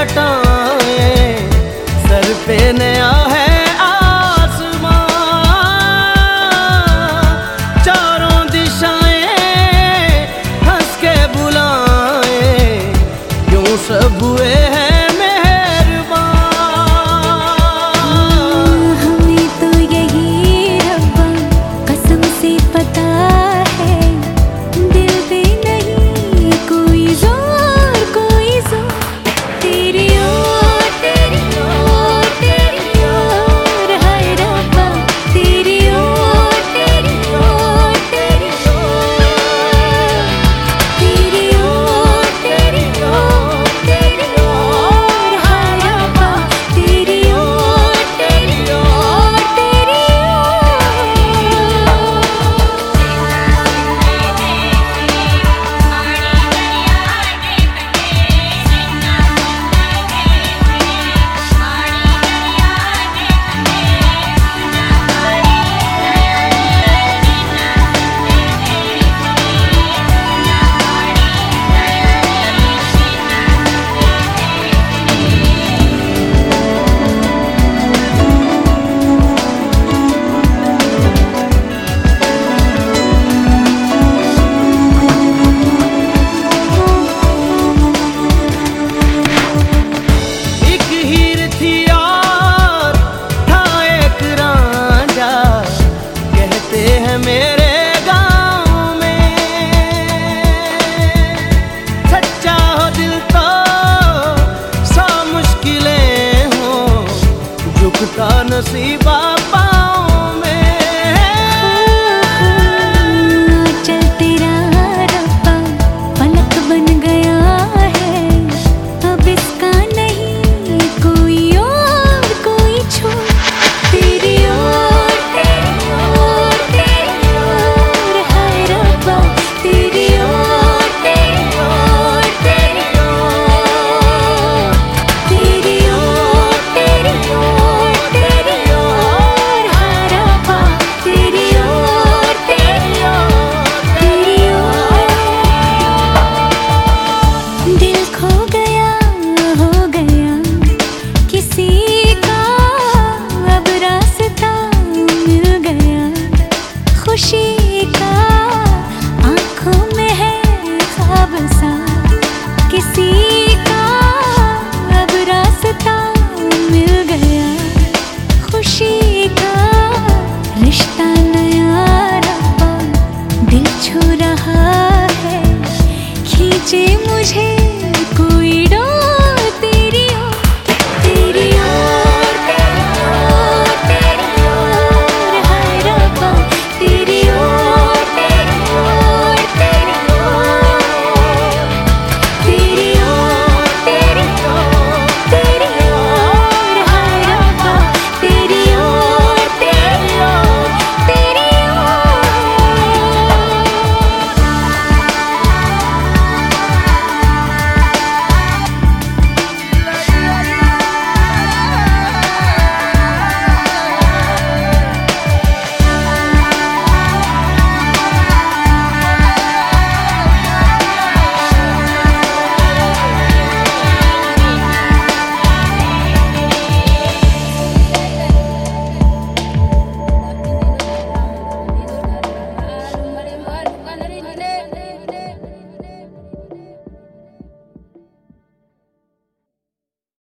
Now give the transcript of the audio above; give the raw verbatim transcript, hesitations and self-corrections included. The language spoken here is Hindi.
घटाएं, सर पे नया है आसमां, चारों दिशाएं हंस के बुलाएं, यूं सब हुए हैं मेरे गाँव में, सच्चा हो दिल तो सौ मुश्किलें हो, झुकता नसीबा पाँव में। चल तेरा रब्बा पलक बन गया है, अब इसका नहीं कोई और कोई छोड़, तेरी ओर खुशी का आँखों में है ख्वाब सा, किसी का अब रास्ता मिल गया, खुशी का रिश्ता नया रब्बा दिल छू रहा है, खींचे मुझे